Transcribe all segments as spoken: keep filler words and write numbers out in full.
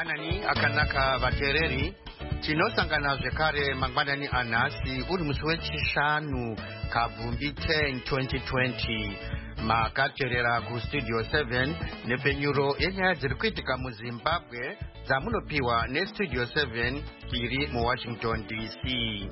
mangwanani akanaka vateereri tinosangana zvekare mangwanani anhasi uri musi wechishanu kabvumbi ten twenty twenty makateerera kustudio seven nepfenyuro yenyaya dziri kuitika muzimbabwe dzamunopiwa nestudio seven iri muwashington D C.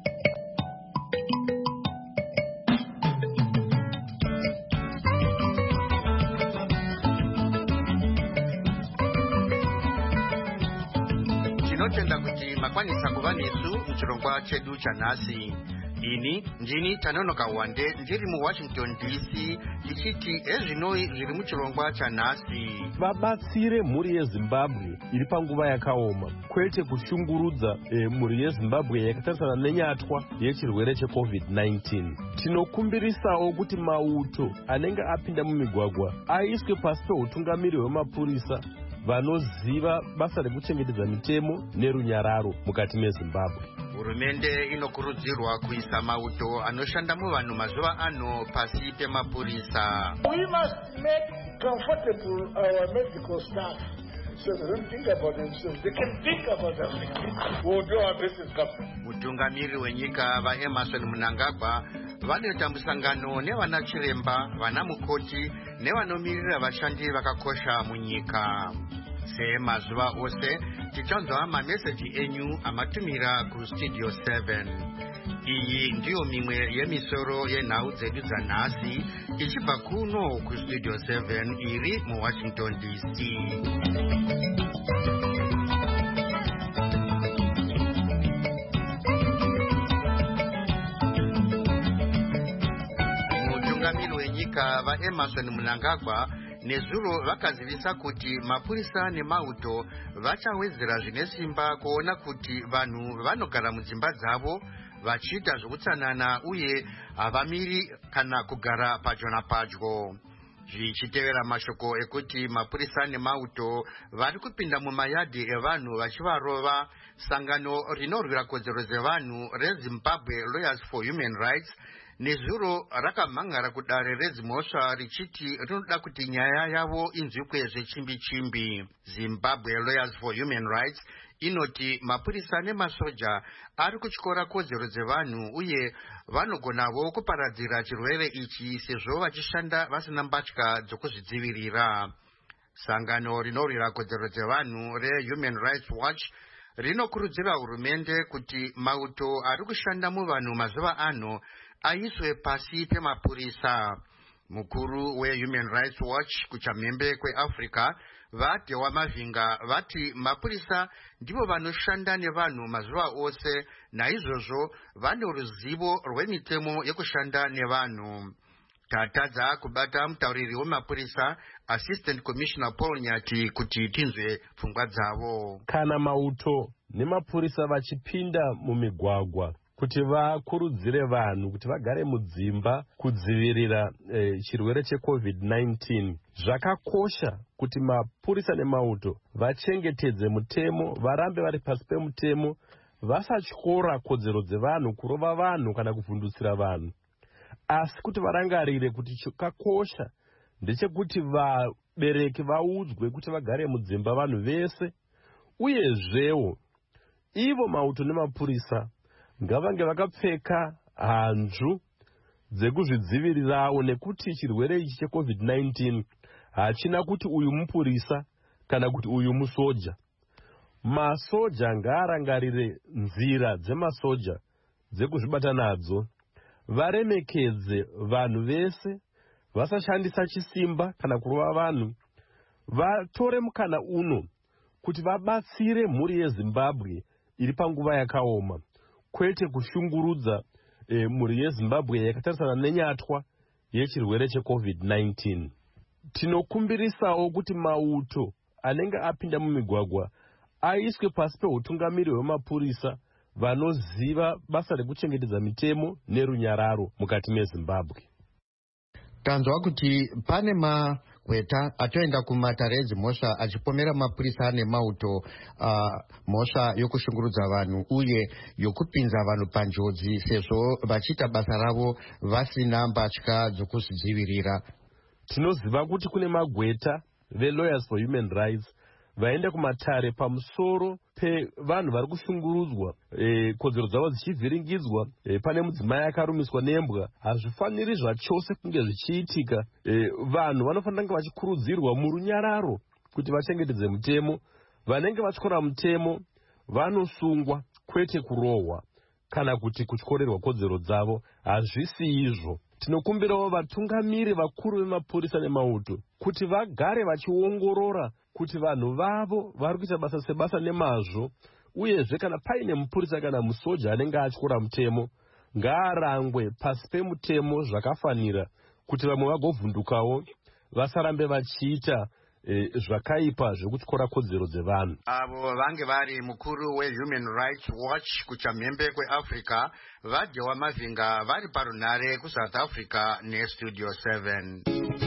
tinotenda kuti makwanisa kuva nesu muchirongwa chedu chanhasi. ini ndini Tanonoka Wande ndiri muwashington D C tichiti ezvinoi zviri muchirongwa chanhasi. Vabatsire mhuri yeZimbabwe iri panguva yakaoma, kwete kushungurudza e, mhuri yeZimbabwe yakatarisana nenyatwa yechirwere checovid nineteen. Tinokumbirisawo kuti mauto anenge apinda mumigwagwa aiswe pasi peutungamiri hwemapurisa vanoziva basa rekuchengetedza mitemo nerunyararo mukati meZimbabwe. Hurumende inokurudzirwa kuisa mauto anoshanda muvanhu mazuva ano pasi pemapurisa. We must make comfortable our medical staff so they don't think about themselves. They can think about everything. We'll do our business, government. Mutungamiri wenyika vaEmerson Mnangagwa vanoita musangano nevana chiremba, vana mukoti nevanomirira vashandi vakakosha munyika. Semazuva ose tichanzwa mameseji enyu amatumira kustudio seven. Iyi ndiyo mimwe yemisoro yenhau dzedu dzanhasi ichibva kuno kustudio seven iri muwashington D C. Mutungamiri wenyika vaEmerson Mnangagwa nezuro vakazivisa kuti mapurisa nemauto vachawedzera zvine simba kuona kuti vanhu vanogara mudzimba dzavo vachiita zvokutsanana uye havamiri kana kugara padyo napadyo. Zvichitevera mashoko ekuti mapurisa nemauto vari kupinda mumayadhi evanhu vachivarova, sangano rinorwira kodzero dzevanhu reZimbabwe Lawyers for Human Rights nezuro rakamhangara kudare redzimhosva richiti rinoda kuti nyaya yavo inzwikwe zvechimbi-chimbi. Zimbabwe Lawyers for Human Rights inoti mapurisa nemasoja ari kutyora kodzero dzevanhu uye vanogonavo kuparadzira chirwere ichi sezvo vachishanda vasina mbatya dzokuzvidzivirira. Sangano rinorwira kodzero dzevanhu reHuman Rights Watch rinokurudzira hurumende kuti mauto ari kushanda muvanhu mazuva ano aiswe pasi pemapurisa. Mukuru weHuman Rights Watch kuchamhembe kweAfrica vaDewa Mavinga vati mapurisa ndivo vanoshanda nevanhu mazuva ose, naizvozvo vane ruzivo rwemitemo yekushanda nevanhu. Tatadza kubata mutauriri wemapurisa Assistant Commissioner Paul Nyati kuti tinzwe pfungwa dzavo. Kana mauto nemapurisa vachipinda mumigwagwa kuti vakurudzire vanhu kuti vagare mudzimba kudzivirira eh, chirwere checovid nineteen, zvakakosha kuti mapurisa nemauto vachengetedze mutemo, varambe vari pasi pemutemo, vasatyora kodzero dzevanhu, kurova vanhu kana kuvhundutsira vanhu, asi kuti varangarire kuti chakakosha ndechekuti vabereki vaudzwe kuti vagare mudzimba vanhu vese, uyezvewo ivo mauto nemapurisa ngavange vakapfeka hanzvu dzekuzvidzivirirawo, nekuti chirwere ichi checovid nineteen hachina kuti uyu mupurisa kana kuti uyu musoja. Masoja ngaarangarire nzira dzemasoja dzekuzvibata nadzo, varemekedze vanhu vese, vasashandisa chisimba kana kurova vanhu, vatore mukana uno kuti vabatsire mhuri yeZimbabwe iri panguva yakaoma, kwete kushungurudza e, mhuri yeZimbabwe yakatarisana nenyatwa yechirwere checovid nineteen. Tinokumbirisawo kuti mauto anenge apinda mumigwagwa aiswe pasi peutungamiri hwemapurisa vanoziva basa rekuchengetedza mitemo nerunyararo mukati meZimbabwe. Tanzwa kuti pane magweta atoenda kumatare edzimhosva achipomera mapurisa nemauto uh, mhosva yokushungurudza vanhu uye yokupinza vanhu panjodzi sezvo vachiita basa ravo vasina mbatya dzokuzvidzivirira. Tinoziva kuti kune magweta veLawyers for Human Rights vaende kumatare pamusoro pevanhu vari kushungurudzwa e, kodzero dzavo dzichivhiringidzwa. E, pane mudzimai akarumiswa nembwa. Hazvifaniri zvachose kunge zvichiitika. E, vanhu vanofanira kunge vachikurudzirwa murunyararo kuti vachengetedze mutemo. Vanenge vatyora mutemo vanosungwa, kwete kurohwa kana kuti kutyorerwa kodzero dzavo. Hazvisi izvo. Tinokumbirawo vatungamiri vakuru vemapurisa nemauto kuti vagare vachiongorora kuti vanhu vavo vari kuita basa sebasa nemazvo, uyezve kana paine mupurisa kana musoja anenge atyora mutemo ngaarangwe pasi pemutemo zvakafanira, kuti vamwe vagovhundukawo vasarambe vachiita E, zvakaipa zvekutyora kodzero dzevanhu. Avo vange vari mukuru weHuman Rights Watch kuchamhembe kweAfrica vadyewa mavhinga vari parunhare kuSouth Africa neStudio seven.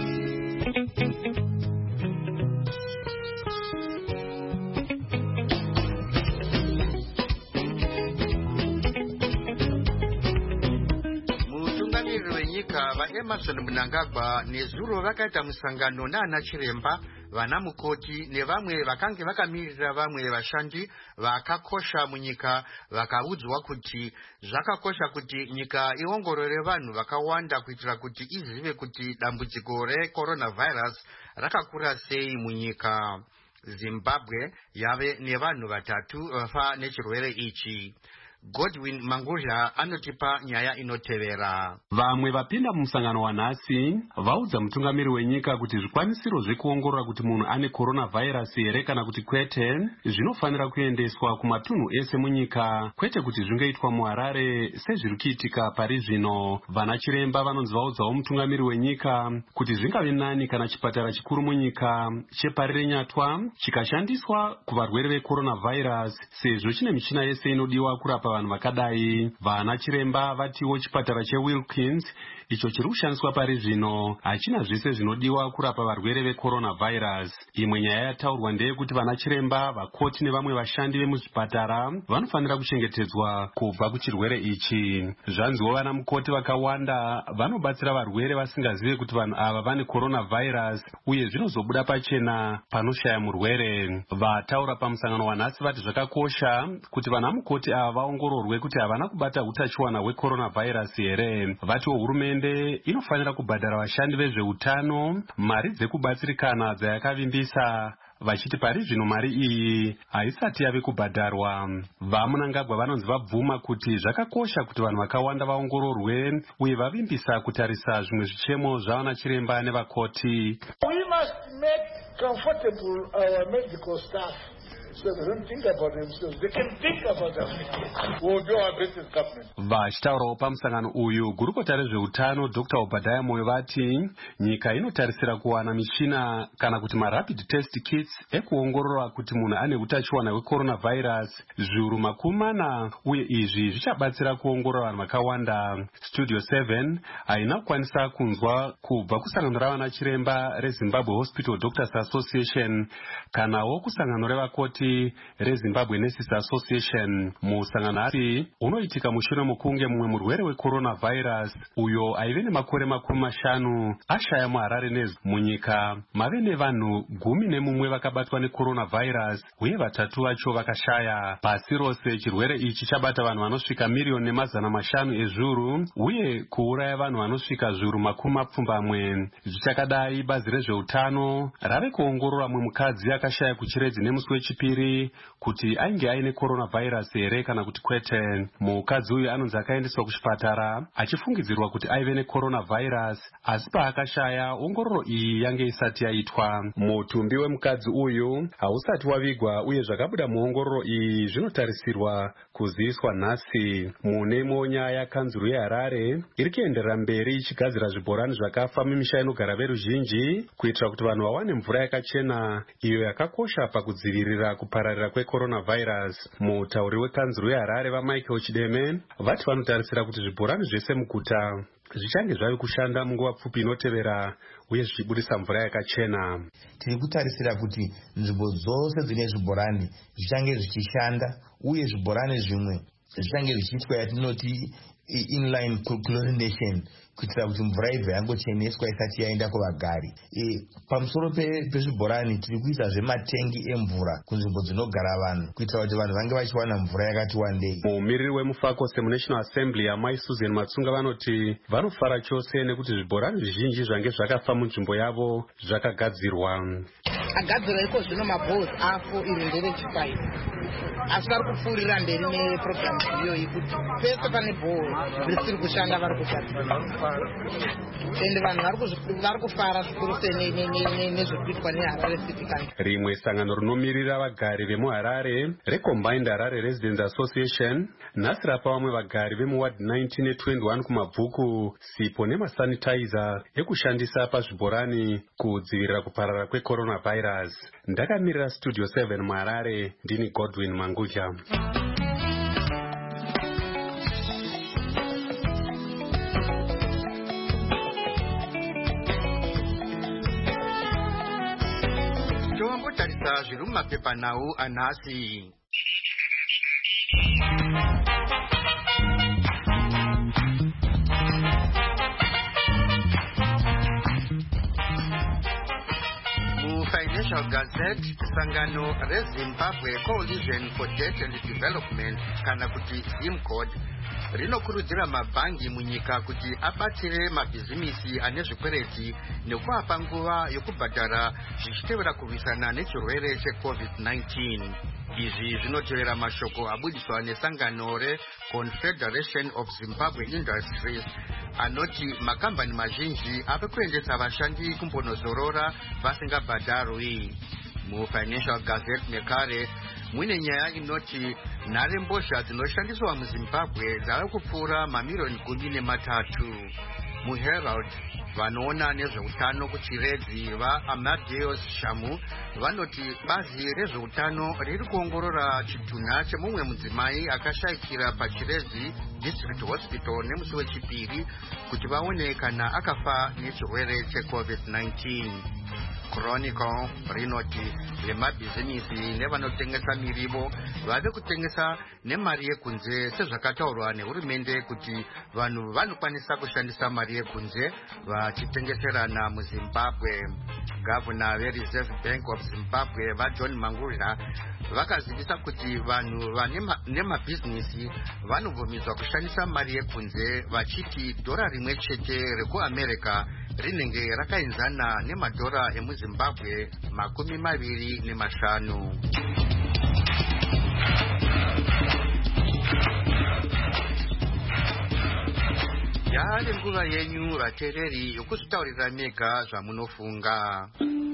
Mutungamiri wenyika vaEmmerson Mnangagwa nezuro vakaita musangano naana chiremba, vana mukoti nevamwe vakange vakamirira vamwe vashandi vakakosha munyika, vakaudzwa kuti zvakakosha kuti nyika iongorore vanhu vakawanda kuitira kuti izive kuti dambudziko recoronavirus rakakura sei munyika. Zimbabwe yave nevanhu vatatu vafa nechirwere ichi. Godwin Mangurya anotipa nyaya inotevera. Vamwe vapinda mumusangano wanhasi vaudza mutungamiri wenyika kuti zvikwanisiro zvekuongorora kuti munhu ane coronavirus here kana kuti kwete zvinofanira kuendeswa kumatunhu ese munyika, kwete kuti zvingaitwa muHarare sezviri kuitika pari zvino. Vana chiremba vanonzi vaudzawo mutungamiri wenyika kuti zvingave nani kana chipatara chikuru munyika chepari renyatwa chikashandiswa kuvarwere vecoronavirus, sezvo chine michina yese inodiwa kurapa vanhu vakadai. Vana chiremba vatiwo chipatara cheWilkins icho chiri kushandiswa pari zvino hachina zvese zvinodiwa kurapa varwere vecoronavirus. Imwe nyaya yataurwa ndeyekuti vana chiremba, vakoti nevamwe vashandi vemuzvipatara vanofanira kuchengetedzwa kubva kuchirwere ichi. Zvanziwo vana mukoti vakawanda vanobatsira varwere vasingazive kuti vanhu ava vane coronavirus uye zvinozobuda pachena panoshaya murwere. Vataura pamusangano wanhasi vati zvakakosha kuti vana mukoti ava vaongororwe kuti havana kubata utachiwana hwecoronavirus here. Vatiwo hurumende inofanira kubhadhara vashandi vezveutano mari dzekubatsirikana dzayakavimbisa, vachiti pari zvino mari iyi haisati yave kubhadharwa. VaMnangagwa vanonzi vabvuma kuti zvakakosha kuti vanhu vakawanda vaongororwe uye vavimbisa kutarisa zvimwe zvichemo zvavana chiremba nevakoti. We must make comfortable our medical staff. So they don't think about themselves. They can think about them. We'll do our best as government. Vachitaurawo pamusangano uyu, gurukota rezveutano Doctor Obadiah Moyo vati nyika inotarisira kuwana michina kana kuti marapid test kits ekuongorora kuti munhu ane utachiwana hwecoronavirus zviuru makumi mana, uye izvi zvichabatsira kuongorora vanhu vakawanda. Studio seven haina kukwanisa kunzwa kubva kusangano ravana chiremba reZimbabwe Hospital Doctors Association kanawo kusangano revakoti reZimbabwe Nurses Association. Musangano ati unoitika mushure mokunge mumwe murwere wecoronavirus uyo aive nemakore makumi mashanu ashaya muHarare nezu. Munyika mave nevanhu gumi nemumwe vakabatwa necoronavirus uye vatatu vacho vakashaya. Pasi rose chirwere ichi chabata vanhu vanosvika miriyoni nemazana mashanu ezviuru uye kuuraya vanhu vanosvika zviuru makumi mapfumbamwe. Zvichakadai, bazi rezveutano rave kuongorora mumwe mukadzi akashaya kuchiredzi nemusi wechipiri kuti ainge aine coronavirus here kana kuti kwete. Mukadzi uyu anonzi akaendeswa kuchipatara achifungidzirwa kuti aive necoronavirus, asi paakashaya ongororo iyi yange isati yaitwa. Mutumbi wemukadzi uyu hausati wavigwa uye zvakabuda muongororo iyi zvinotarisirwa kuziviswa nhasi. Munemwewo nyaya, kanzuru yeHarare iri kuenderera mberi ichigadzira zvibhorani zvakafa mumisha inogara veruzhinji kuitira kuti vanhu vawane mvura yakachena iyo yakakosha pakudzivirira kupararira kwecoronavirus. Mutauri wekanzuru yeHarare vaMichael Chideme vati vanotarisira kuti zvibhorani zvese muguta zvichange zvave kushanda munguva pfupi inotevera uye zvichibudisa mvura yakachena. Tiri kutarisira kuti nzvimbo dzose dzine zvibhorani zvichange zvichishanda uye zvibhorani zvimwe zvichange zvichiitwa yatinoti inline chlorination, kuitira kuti mvura ibva yangocheneswa isati yaenda kuvagari. E, pamusoro pezvibhorani tiri kuisazve matengi emvura kunzvimbo dzinogara vanhu kuitira kuti vanhu vange vachiwana mvura yakati wandei. Mumiriri wemufako semunational assembly amai Susan Matsunga vanoti vanofara chose nekuti zvibhorani zvizhinji zvange zvakafa munzvimbo yavo zvakagadzirwa. Agadzirwa iko zvino mabhodhi afo iri nderechifaiva asi vari kupfuurira mberi nepurogiramu iyoyi kuti pese pane bhoro risiri kushanda vari kugadzira ende vanhu vari kufara zvikuru sei nezvekuitwa neHarare City Council. Rimwe sangano rinomirira vagari vemuHarare reCombined Harare Residents Association nhasi rapa vamwe vagari vemuward nineteen netwenty-one kumabhuku sipo nemasanitizer ekushandisa pazvibhorani kudzivirira kuparara kwecoronavirus. Ndakamirira studio seven muHarare ndini Godwin Manguja. Toambotarisa zviri mumapepa nawo anhasi. Financial Gazette, sangano reZimbabwe Coalition for Debt and Development kana kuti ZIMCOD rinokurudzira mabhangi munyika kuti abatsire mabhizimisi ane zvikwereti nekuapa nguva yokubhadhara zvichitevera kurwisana nechirwere checovid nineteen. Izvi zvinotevera mashoko abudiswa nesangano reConfederation of Zimbabwe Industries anoti makambani mazhinji ave kuendesa vashandi kumbonozorora vasingabhadharwi. MuFinancial Gazette nekare mune nyaya inoti nharembozha dzinoshandiswa muZimbabwe dzave kupfuura mamiliyoni gumi nematatu. MuHerald vanoona nezveutano kuchiredzi vaAmadeus Shamu vanoti bazi rezveutano riri kuongorora chitunha chemumwe mudzimai akashayikira pachiredzi District Hospital nemusi wechipiri kuti vaone kana akafa nechirwere checovid nineteen. Chronicle rinoti lemabhizimisi nevanotengesa mirivo vave kutengesa nemari yekunze sezvakataurwa nehurumende kuti vanhu vanokwanisa kushandisa mari yekunze vachitengeserana muZimbabwe. Gavana veReserve Bank of Zimbabwe vaJohn Mangula vakazivisa kuti vanhu vane mabhizinisi vanobvumidzwa kushandisa mari yekunze vachiti dhora rimwe chete rekuAmerica rinenge rakaenzana nemadhora emuZimbabwe makumi maviri nemashanu. Yari nguva yenyu vateereri yokuzvitaurira mega zvamunofunga.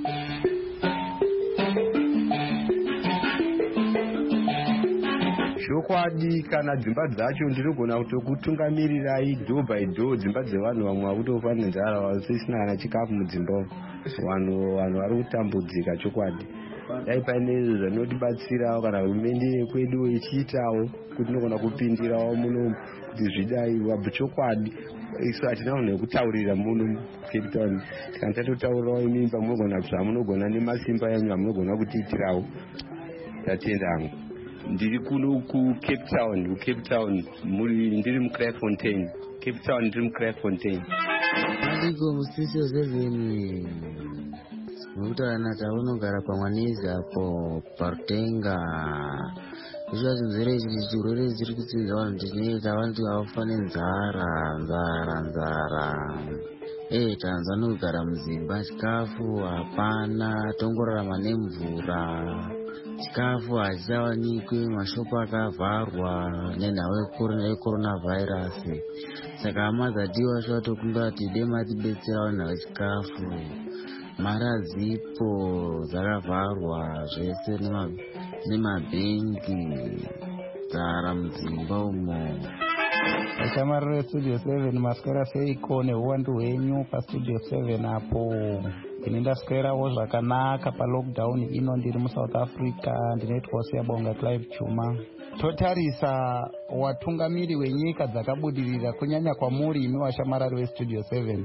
Zvokwadi kana dzimba dzacho ndirigona kutokutungamirirai door by door dzimba dzevanhu vamwe vakutofa nenzara vasisina kana chikafu mudzimba vanhu vanhu vari kutambudzika. Chokwadi dai paine zvanotibatsirawo kana hurumende yekwedu ichiitawo kuti inogona kupindirawo muno kuti zvidai wabva. Chokwadi isu hatina vanhu vekutaurira muno Cape Town. Kana tatotaurirawo imimba munogona zvamunogona nemasimba enyu amunogona kutiitirawo. Tatenda hangu. Ndiri kuno kuCape Town, kuCape Town, muri ndiri muCragfontein. Cape Town ndiri muCragfontein. Ndiko mustudio seven. Mutana taunogara pamwanizi apo Partenga. Izvo zvinzere chirwere chiri kutsinza vanhu tichinoita vantu vafa nenzara, nzara, nzara. Eh, tanzwa nokugara muzimba, chikafu hapana, tongorarama nemvura. Chikafu hachiwanikwi, mashopu akavharwa nenhau yeCoronavirus. Saka hama dzatiwa zvatokumbira kuti dai matibetserawo nhau chikafu. Mari hadzipo, dzakavharwa zvese nemabhengi, dzara mudzimba umo. Shamarire Studio seven maswera seiko neuwandu hwenyu paStudio seven apo. Ini ndaswerawo zvakanaka palockdown ino ndiri muSouth Africa, ndinoitwa siyabonga Clive Chuma. Totarisa watungamiri wenyika dzakabudirira kunyanya kwamuri imi washamarari weStudio seven.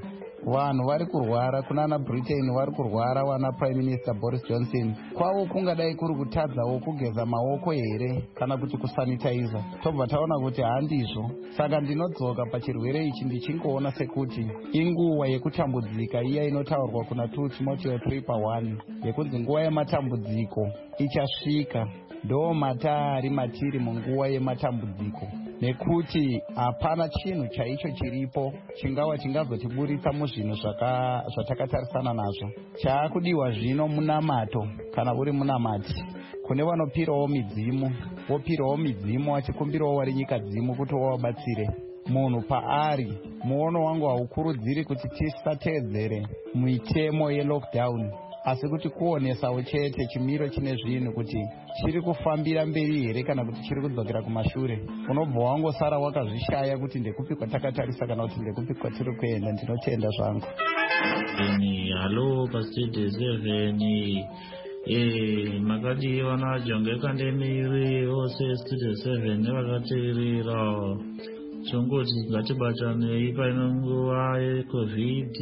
vanhu vari kurwara kunana Britain, vari kurwara wana Prime Minister Boris Johnson. Kwavo kungadai kuri kutadzawo kugeza maoko here kana kuti kusanitizer. Tobva taona kuti handizvo. Saka ndinodzoka pachirwere ichi ndichingoona sekuti inguva yekutambudzika iya inotaurwa kuna two Timothy three pa one yekunzi nguva yematambudziko ichasvika. Ndo matari matiri munguva yematambudziko, nekuti hapana chinhu chaicho chiripo chingava chingazotiburisa muzvinhu zvatakatarisana nazvo. Chaakudiwa zvino munamato kana uri munamati. Kune vanopirawo midzimu, wopirawo midzimu wachikumbirawo vari nyika dzimu kuti wavabatsire. Munhu paari muono wangu haukurudziri kuti tisateedzere mitemo yelockdown, asi kuti kuonesawo chete chimiro chine zvinhu kuti chiri kufambira mberi here kana kuti chiri kudzokera kumashure. Unobva wangosara wakazvishaya kuti ndekupi kwatakatarisa kana kuti ndekupi kwatiri kuenda. Ndinotenda zvangu. Halo pastudio seven. Eh, makadi wana jonge kande miri ose studio seven nevakateerera. Chongoti ngatibatanei painonguva yecovid.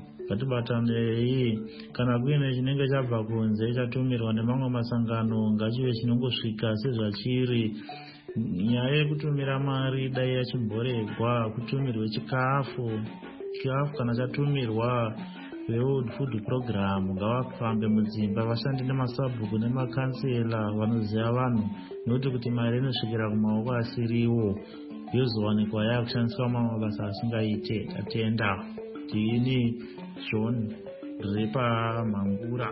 Ngatibatanei kana kuine chinenge chabva kunze chatumirwa nemamwe masangano ngachive chinongosvika sezvachiri. Nyaya yekutumira mari dai yachimboregwa, kutumirwe chikafu chikafu kana chatumirwa World Food Program ngavafambe mudzimba vashandi nemasabhuku nemakansela vanoziva vanhu, nokuti kuti mari inosvikira kumaoko asiriwo yozowanikwa yakushandiswa mamwe mabasa asingaite. Tatenda. Tini John Repa Mangura.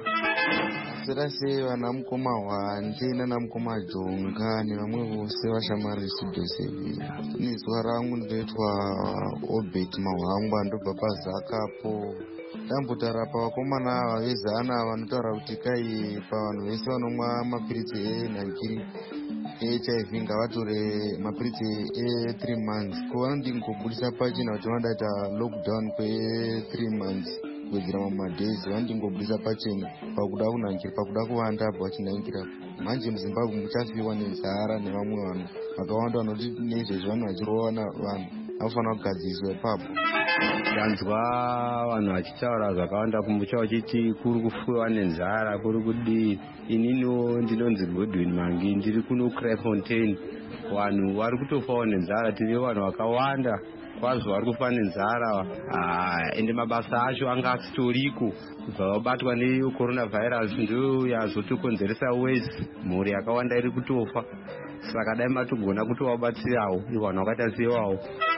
Serase vana mukoma Hwanje nana mukoma Jonga nevamwe vose vashamari studio seven. Nizwa rangu ndoitwa Obet Mahwangwa, ndobva paZakapo. Tambotarapa vakomana ava vezana vanotaura kuti kai pavanhu vese vanomwa mapiritsi enhankiri H I V ngavatore mapiritsi e three months. Ko vanondingobudisa pachina kuti vandaita lockdown kwe three months kuwedzera mamadays, vanondingobudisa pachena pakuda kunhankira, pakuda kuwanda abva vachinhankira. Manje muZimbabwe muchafiwa nenzara nevamwe vanhu vakawanda vanoti nezvezvi vanhu vachirova vanhu vanofanira kugadziswa ipapo. Ndanzwa vanhu vachitaura zvakawanda kumbucha vachiti kuri kufuwa nenzara, kuri kudii. Inino ndinonzi Godwin Mangi, ndiri kuno Kraaifontein. Vanhu vari kutofawo nenzara, tiri vanhu vakawanda kwazvo vari kufa nenzara. Ende mabasa acho anga asitoriko kubva vabatwa necoronavirus, ndiyo yazotokonzeresa wezi mhuri yakawanda iri kutofa. Saka dai matogona kutovabatsirawo vanhu vakaita sewawo.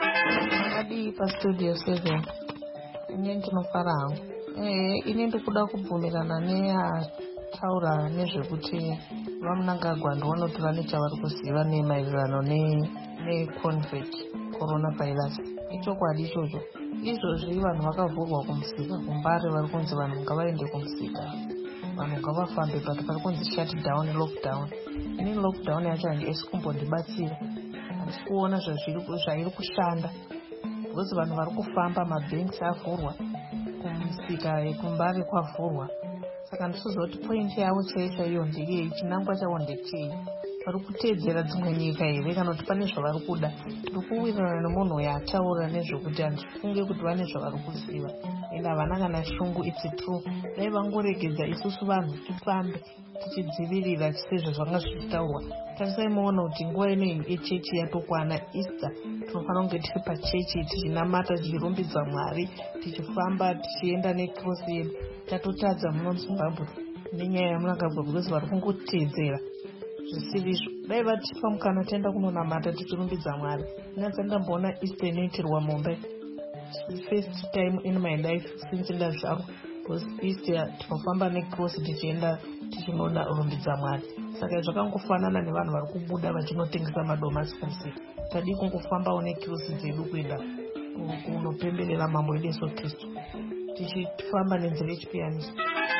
Makadi pastudio seven. Ine ndinofara hangu. Eh, ine ndikuda kubvumirana neataura nezvekuti vamunangagwa ndivanotora nechavari kuziva nemaererano neconvet coronavirus. Ichokwadi ichocho. Izvozvi vanhu vakavhurwa kumusika kumbare vari kunzi vanhu ngavaende kumusika. Vanhu ngavafambe but pari kunzi shutdown lockdown. Ini lockdown yacho handisi kumbondibatsira. Handisi kuona zvairi kushanda. Because vanhu vari kufamba, mabanks avhurwa, kumusika kumbare kwavhurwa. Saka ndisizoti point yavo chaicho iyo ndiriye, chinangwa chavo ndechei. Vari kuteedzera dzimwe nyika here kana kuti pane zvavari kuda. Ndiri kuwirirana nemunhu yataura nezvekuti handifunge kuti vane zvavari kuziva. Ende havana kana shungu, it's true. Dai vangoregedza isusu vanhu tifambe tichidzivirira sezvo zvanga zvichitaurwa. Tarisai muona kuti nguva ino yechechi yatokwana Easter, tinofanira kunge tiri pachechi tichinamata, tichirumbidza Mwari, tichifamba tichienda necross yedu. Tatotadza muno muZimbabwe nenyaya yamunangagwa because vari kungoteedzera zvisivizvo. Dai vatipa mukana tienda kunonamata tichirumbidza Mwari. Ndinatsa ndamboona Easter inoitirwa Mumbai. First time in my life since ndazvarwa. Because Easter tinofamba necross tichienda tichinona rumbidza Mwari. Saka zvakangofanana nevanhu vari kubuda vachinotengesa madomasi kumusika. Tadi kungofambawo necross dzedu kuenda kunopemberera mambo wedu Yesu Kristu, tichifamba nenzira yechipiyaniso.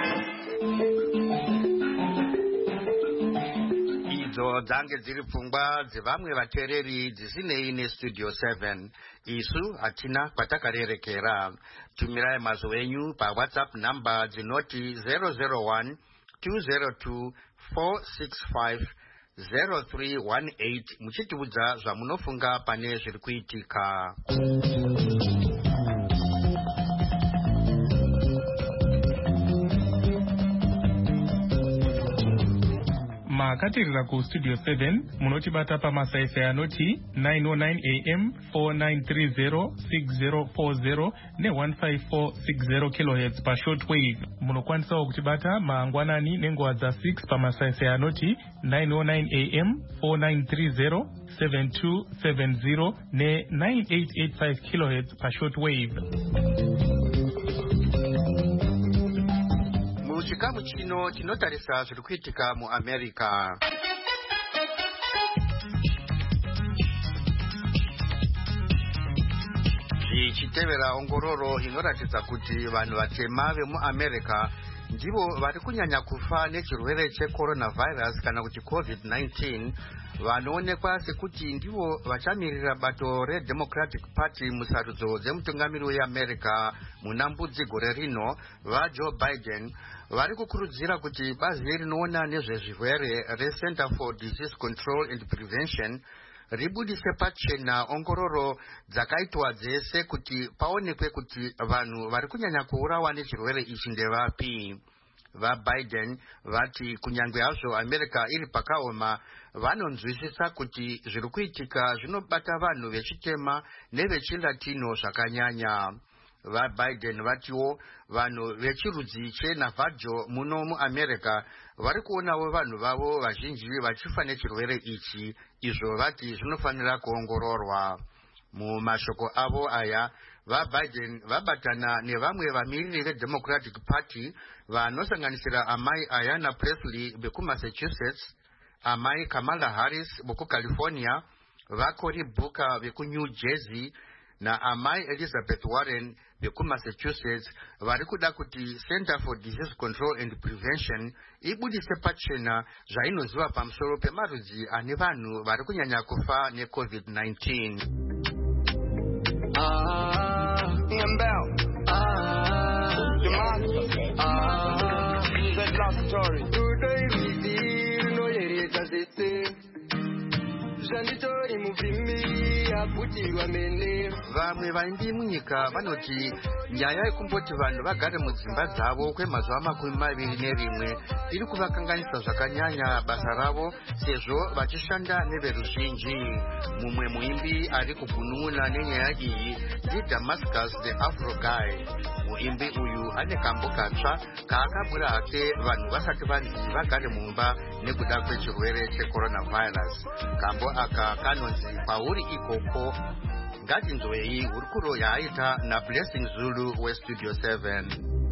Idzo dzange dziri pfungwa dzevamwe vateereri dzisinei nestudio seven. Isu hatina kwatakarerekera. Tumirai mazwi enyu paWhatsApp number dzinoti zero zero one two zero two four six five zero three one eight muchitiudza zvamunofunga pane zviri kuitika. Kama katirira ku Studio seven munotibata pamasaisai anoti nine oh nine a m four nine three zero six zero four zero ne one five four six zero kilohertz pa shortwave. Munokwanisawo kutibata maangwanani nenguva dza six pamasaisai anoti nine oh nine a m four nine three zero seven two seven zero ne nine eight eight five kilohertz pa shortwave. Muchikamu chino chinotarisa zviri kuitika muAmerica. Zvichitevera ongororo inoratidza kuti vanhu vatema vemuAmerica ndivo vari kunyanya kufa nechirwere checoronavirus kana kuti covid nineteen, vanoonekwa sekuti ndivo vachamirira bato reDemocratic Party musarudzo dzemutungamiri weAmerica muna mbudzi gore rino vaJoe Biden vari kukurudzira kuti bazi rinoona nezvezvirwere reCenter for Disease Control and Prevention ribudise pachena ongororo dzakaitwa dzese kuti paonekwe kuti vanhu vari kunyanya kuurawa nechirwere ichi ndevapi. VaBiden vati kunyange hazvo America iri pakaoma, vanonzwisisa kuti zviri kuitika zvinobata vanhu vechitema nevechilatino zvakanyanya. VaBiden vatiwo vanhu vechirudzi cheNavajo muno muAmerica vari kuonawo vanhu vavo vazhinji vachifa nechirwere ichi, izvo vati zvinofanira kuongororwa. Mumashoko avo aya vaBiden vabatana nevamwe vamiriri veDemocratic Party vanosanganisira amai Ayanna Pressley vekuMassachusetts, amai Kamala Harris vekuCalifornia, vaCory Booker vekuNew Jersey na amai Elizabeth Warren vekuMassachusetts vari kuda kuti Center for Disease Control and Prevention ibudise pachena zvainoziva pamusoro pemarudzi ane vanhu vari kunyanya kufa neCovid nineteen. Ah, Iambel. Ah, Damascus. Ah, that love story. Today we see no yereta sese. Janditori muvimi akutirwa mene. Vamwe vaimbi munyika vanoti nyaya yekumboti vanhu vagare mudzimba dzavo kwemazuva makumi maviri nerimwe iri kuvakanganisa zvakanyanya basa ravo sezvo vachishanda neveruzhinji. Mumwe muimbi ari kugunun'una nenyaya iyi ndiDamascus the Afro Guy. Muimbi uyu ane kambo katsva kaakabura hake vanhu vasati vanzi vagare mumba nekuda kwechirwere checoronavirus. Kambo aka kanonzi pauri ikoko. Ngatinzwei hurukuro yaaita naBlessing Zulu weStudio seven.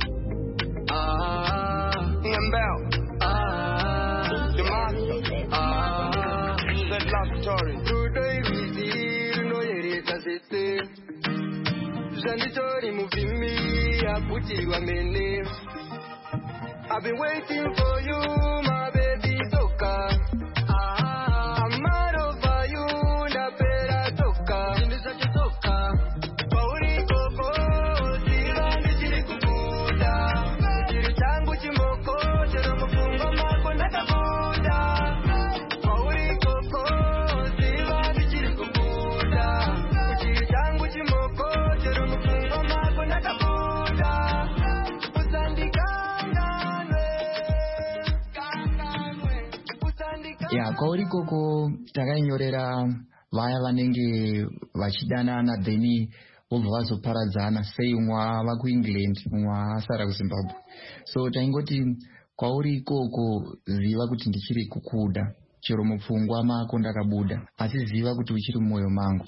Ah, Iambel. Ah, Damascus. Ah, that love story. Today we see no yereta sese. Janditori muvimi akutirwa mene. I've been waiting for you, my baby Toka. Ah, I'm mad over you, ndapera Toka. Ndisati Toka. Pauri koko, zirani chiri kubuda. Chiri changu chimoko, chero mufungo mako ndakabuda. Pauri koko, zirani chiri kubuda. Chiri changu chimoko, chero mufungo mako ndakabuda. Ya, kwauri koko takanyorera vaya vanenge vachidanana then vobva vazoparadzana, sei umwe ava kuEngland umwe asara kuZimbabwe. So taingoti kwauri ikoko ziva kuti ndichiri kukuda, chero mupfungwa mako ndakabuda, asi ziva kuti uchiri mumwoyo mangu.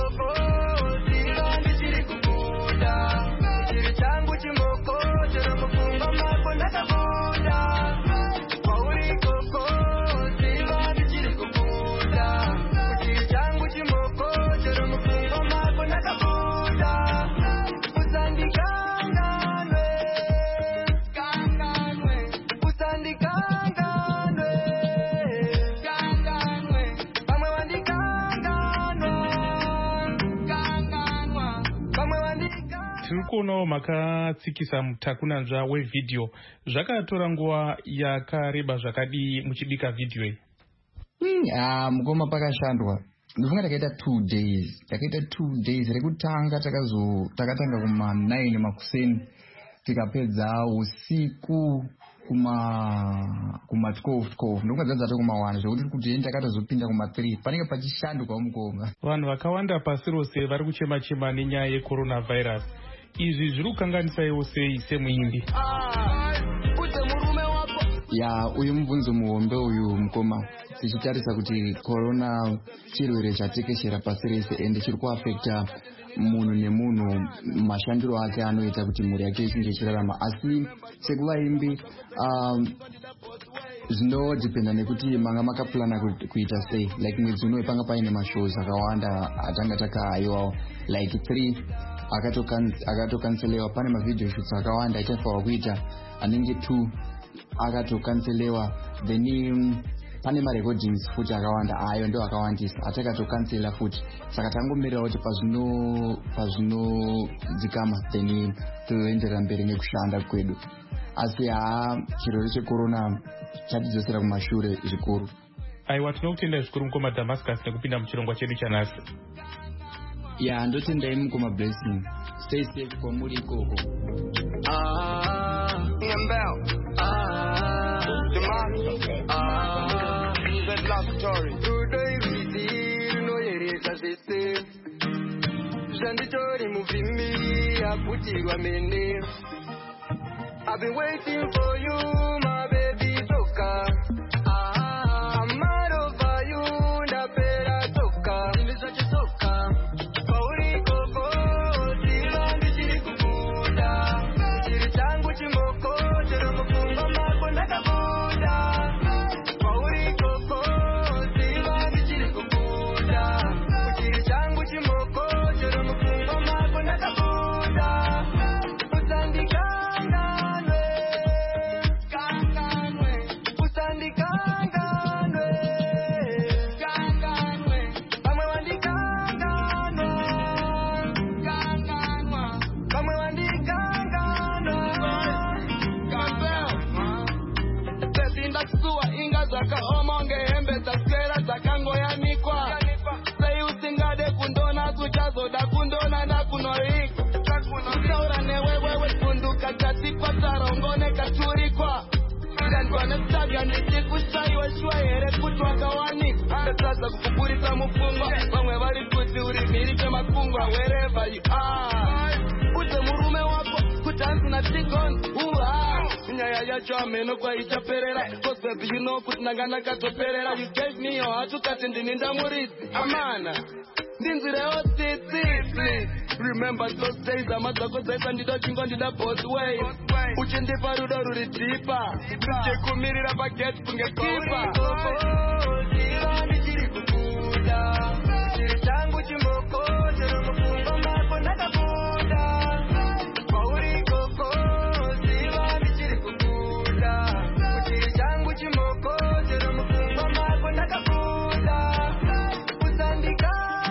Tirikuonawo makatsikisa mutakunanzva wevidhio. Zvakatora nguva yakareba zvakadii muchibika vidhio iyi? Ah, mukoma pakashandwa. Ndofunga takaita two days. Takaita two days. Rekutanga takazo takatanga kuma nine makuseni. Tikapedza usiku kuma kuma twelve twelve ndokunzanzato kuma one zvekuti kuti ndakatozopinda kuma three panenge pachishandurwa mugonga. Vanhu vakawanda pasi rose vari kuchema chema nenyaya yecoronavirus. Izvi zviri kukanganisaiwo sei semuimbi? Ya uyu mubvunzo muhombe uyu mukoma, tichitarisa kuti corona chirwere chatekeshera pasi rese ende chiri kuafekta munhu nemunhu mashandiro ake anoita kuti mhuri yake ichinge ichirarama. Asi sekuvaimbi um, zvinodhipenda nekuti manga makapurana kuita sei. Like mwedzi uno panga paine mashows akawanda atanga takahaiwawo like three akatokanselewa. Pane mavideo shoots akawanda aitafanirwa kuita anenge two akatokanselewa. Then um, pane marecordings futi akawanda ayo ndo akawandisa atakatokansela futi. Saka tangomirira kuti pazvino pazvinodzikama then toenderera mberi nekushanda kwedu. Asi haa chirwere checorona chatidzosera kumashure zvikuru. Aiwa, tinokutendai zvikuru mukoma Damascus nekupinda muchirongwa chedu chanhasi. Ya ndotendai mukoma Blessing. Stay safe kwamuri ikoko. Ah, Ngembel. Ah, Damascus. Ah, that love story. Today we see no yereka sese. Janditori muvimi aputirwa mende. I've been waiting for you, my baby Soka. Ah, I'm mad over you, the better Soka. This is such a Soka. Kauri koko, sila ndichiri kukuda. Chiri changu chimoko, chero mufungo mako nakabuda. Kauri koko, sila ndichiri kukuda. Chiri changu chimoko, chero mufungo mako nakabuda. Usandika Omonge hembe taskera zakangoyanikwa. Sei usingade kundona kuchazoda kundona na kunoika. Saura newewewe kunduka katikwa tarongone kachurikwa. Ndandwana saga ndichikusaiwa shwa here kutwakawanikwa. Ndataza kukupurisa mufungo vamwe vari kuti uri mhiri kwemakungwa wherever you are. Ute murume wako kutanzi na tigoni uha. Nyaya yacho ameno kwa ichaperera. Cause baby you know kuti nangana katoperera. You gave me your heart ukati ndininda murithi. Amana ndinzireo titi please. Remember those days amadzako zaisa ndida chingo ndida both ways. Uchindipa rudo ruri tipa. Chekumirira pa gate kunge kipa. Sila ndichiri kukuda. Chiri changu chimboko. Chero mufungo mako nakabuda. Kauri koko. Sila ndichiri kukuda. Chiri changu chimboko. Chero mufungo mako nakabuda. Usandika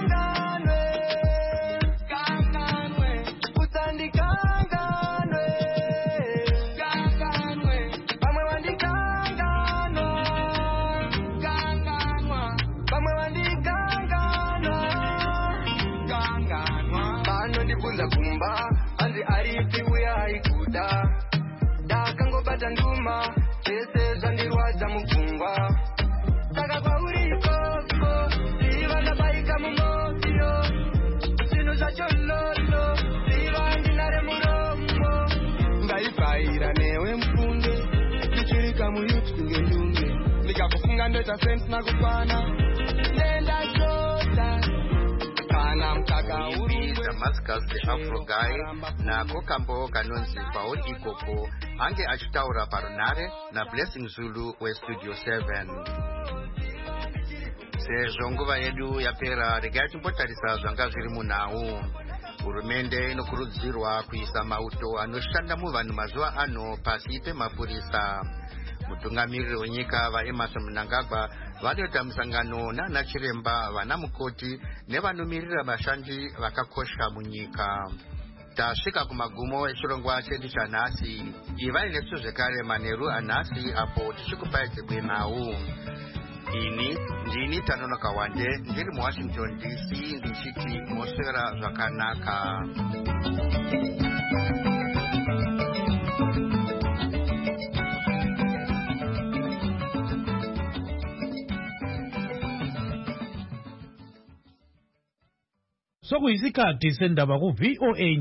kumba anzi aripi uya haikuda dakangobata nduma chese zvandirwadza mupfungwa saka kwauri ikoko iva ndabaika mumotio zvinhu zvacho lolo iva ndinare muromo ndaibvaira newe mufunge ndichiri kamuyuti kunge ndunge ndikakufunga ndoita sense nakukwana ndendachota kana mkaka uri Damascus the Afro Guy nako kambo kanonzi pauri ikoko ange achitaura parunare na Blessing Zulu we Studio seven. Sezvo nguva yedu yapera, regai timbotarisa zvanga zviri munhau. Hurumende inokurudzirwa kuisa mauto anoshanda muvanhu mazuva ano pasi pemapurisa. Mutungamiriri wenyika vaEmmerson Mnangagwa vanoita musangano nana chiremba, vana mukoti nevanomirira vashandi vakakosha munyika. Tasvika kumagumo echirongwa chedu chanhasi. Ivai nesu zvekare manheru anhasi apo tichikupai dzimwe nhau. Ini ndini Tanonoka Wande ndiri muWashington D C ndichiti moswera zvakanaka. sokuyisikhathi sendaba ku-V O A